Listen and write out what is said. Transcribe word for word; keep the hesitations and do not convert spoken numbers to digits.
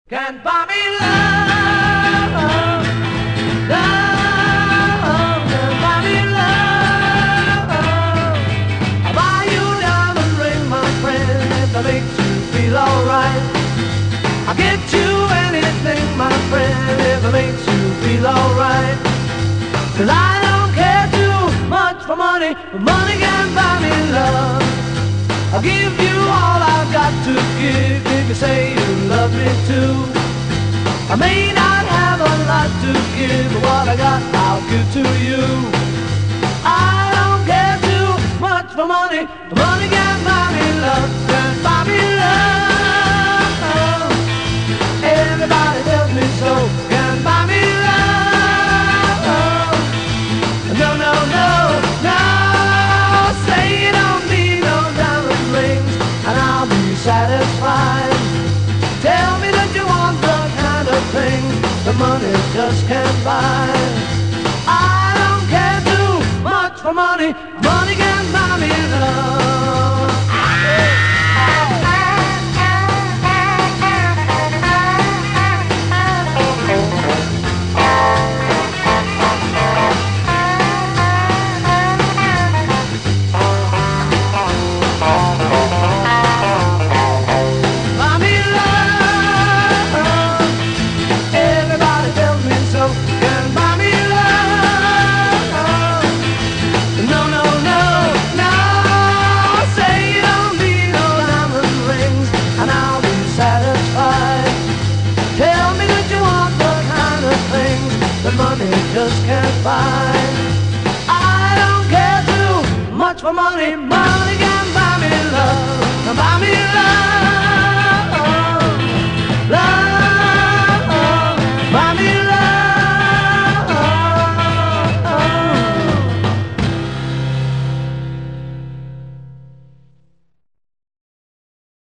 Can't buy me love, love, can't buy me love. I'll buy you a diamond ring, my friend, if that makes you feel alright. I'll get you anything, my friend, if it makes you feel alright. Cause I don't care too much for money, but money can't buy me love. I'll give you all I've got to give if you say you love me too. I may not have a lot to give, but what I got I'll give to you. I don't care too much for money, but money can't buy me love, can't buy me love. Everybody tells me so, can't buy me love. No, no, no, no, say you don't need no diamond rings and I'll be satisfied. Tell me that you want the kind of thing the money just can't buy. I don't care too much for money, money can't buy me love. Money just can't buy. I don't care too much for money. Money can buy me love. Buy me love.